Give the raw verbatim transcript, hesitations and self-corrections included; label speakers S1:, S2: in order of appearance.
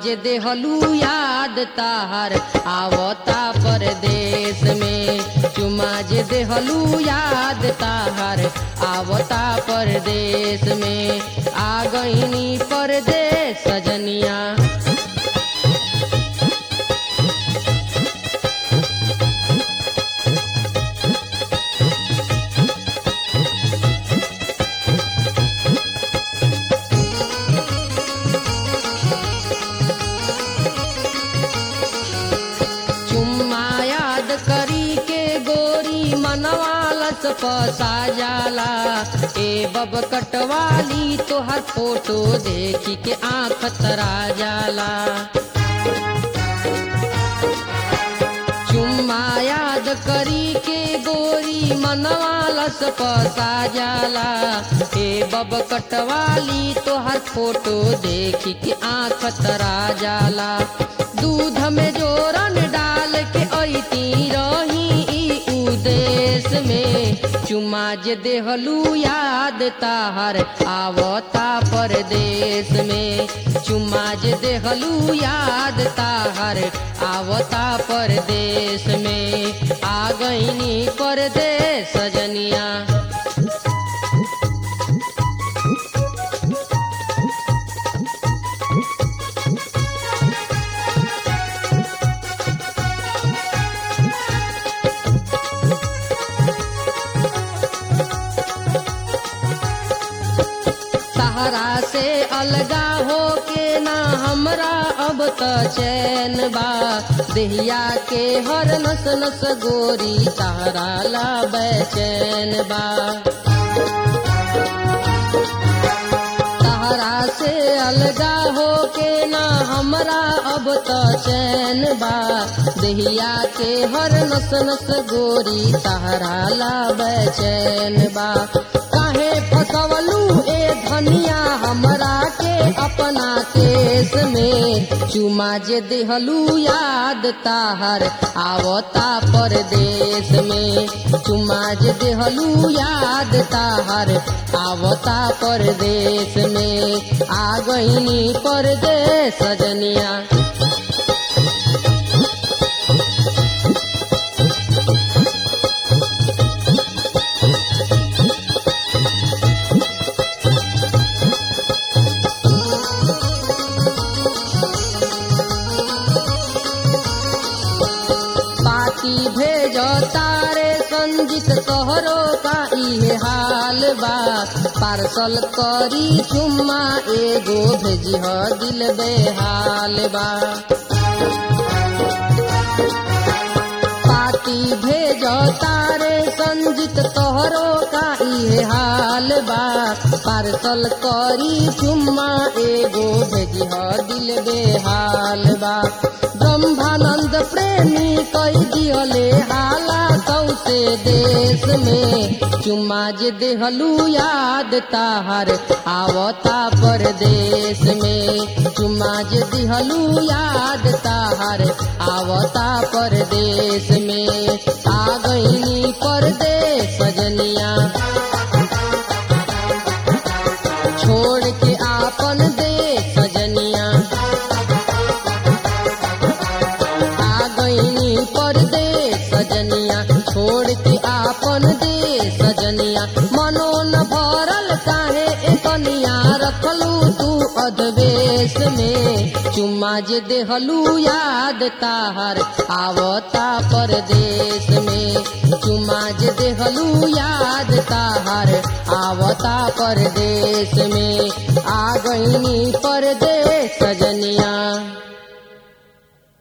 S1: जे देहलू याद ताहर आवता परदेश में। चुमा जे देहलू याद ताहर आवता परदेश में। आ गईनी परदेश सजनिया। करी के गोरी मनवालस पसा जाला। ए बब कटवाली तोहर फोटो देखी के आँख तरा जाला। चुम्मा याद करी के गोरी मनवालस पसा जाला। ए बब कटवाली तोहर फोटो देखी के आँख तरा जाला। दूध में जोरन डाल के ऐती रही ई उदेश में। चुमा जे देहलू याद ताहर आवता परदेश में। चुमा जे देहलू याद ताहर आवता परदेश में। आ गईनी परदेश सजनिया। सहारा से अलगा हो के ना हमरा अब त चैन बा। देहिया के हर नस नस गोरी सहारा ला बेचैन बा। सहारा से अलगा हो के ना हमरा अब त चैन बा। देहिया के हर नस नस गोरी सहारा ला बेचैन बा। काहे फसवलू ए धनिया हमरा के अपना केस में। चुमा जे देहलू याद ताहर आवता परदेश में। चुमा जे देहलू याद ताहर आवता परदेश में। आ गईनी परदेश सजनिया। भेजो तारे संजित तोहरो का इहे हाल बा। पार्सल करी चुम्मा एगो भेजिह दिल बेहाल बा। पाती भेजो तारे संजित तोहरो का इहे हाल बा। पार्सल करी चुम्मा एगो भेजिह दिल बेहाल बा। ब्रह्मानंद प्रेमी कई दियले हाला सौसे देश में। चुम्मा जे देहलू याद ताहर आवता परदेश में। चुम्मा जे देहलू याद ताहर आवता परदेश में। आ गईनी परदेश सजनिया। छोड़ के आपन देश सजनिया। परदेश सजनिया छोड़ के आपन देश सजनिया। मनो न भरल काहे एकनिया रखलू तू अधवेश में। चुम्मा जे देहलू याद ताहर आवता परदेश में। चुम्मा जे देहलू याद ताहर आवता परदेश में। आ गईनी परदेश सजनिया।